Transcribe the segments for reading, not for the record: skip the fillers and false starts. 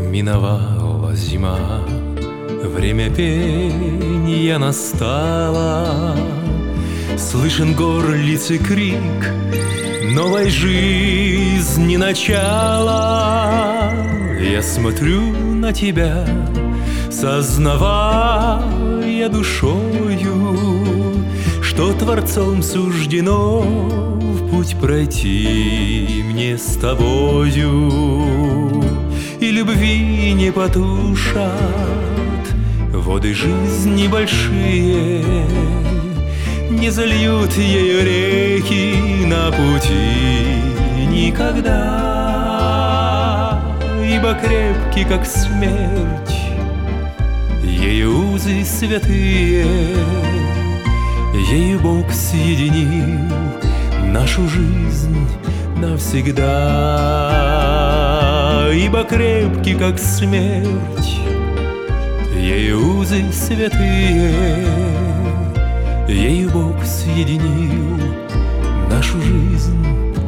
Миновала зима, время пения настало. Слышен горлицы крик новой жизни начала. Я смотрю на тебя, сознавая душою, что Творцом суждено в путь пройти мне с тобою. И любви не потушат воды жизни большие, не зальют ее реки на пути никогда. Ибо крепкий, как смерть, ею узы святые, ею Бог соединил нашу жизнь навсегда. Ибо крепкий, как смерть, ею узы святые, ею Бог соединил нашу жизнь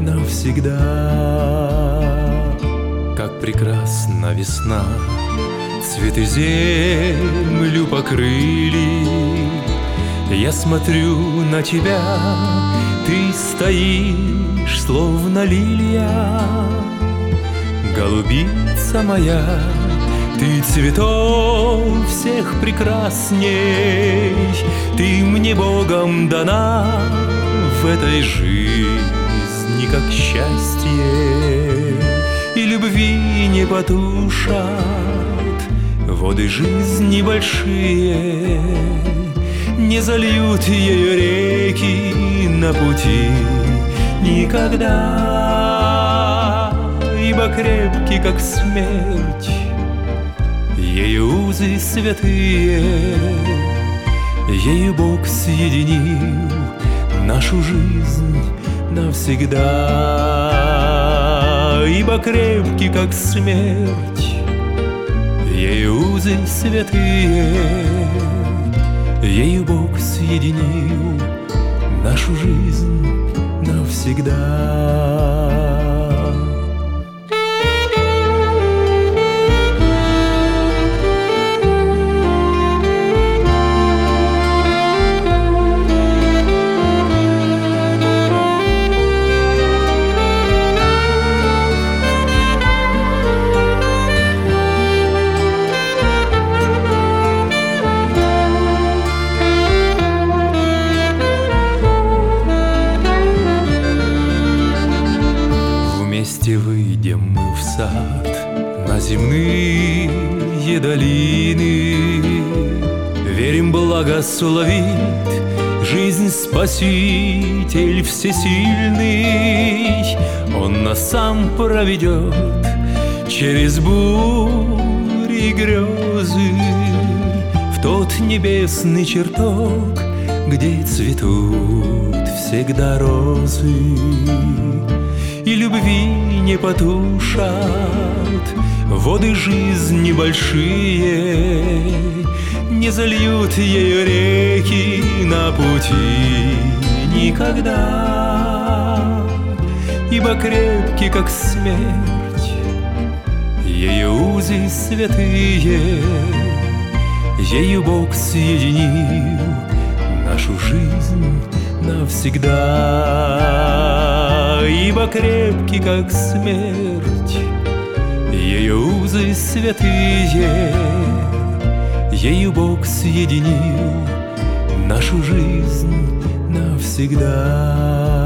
навсегда. Как прекрасна весна, цветы землю покрыли. Я смотрю на тебя, ты стоишь, словно лилия. Голубица моя, ты цветов всех прекрасней. Ты мне Богом дана в этой жизни, как счастье. И любви не потушат воды жизни большие, не зальют ее реки на пути никогда. Ибо крепкий, как смерть, ею узы святые, ею Бог соединил нашу жизнь навсегда. Ибо крепкий, как смерть, ею узы святые, ею Бог соединил нашу жизнь навсегда. Вместе выйдем мы в сад, на земные долины. Верим, благословит жизнь Спаситель всесильный. Он нас сам проведет через бури и грезы в тот небесный чертог, где цветут всегда розы. И любви не потушат воды жизни большие, не зальют ее реки на пути никогда. Ибо крепкий, как смерть, ее узы святые, ею Бог соединил нашу жизнь навсегда. Ибо крепкий, как смерть, ее узы святые, ею Бог соединил нашу жизнь навсегда.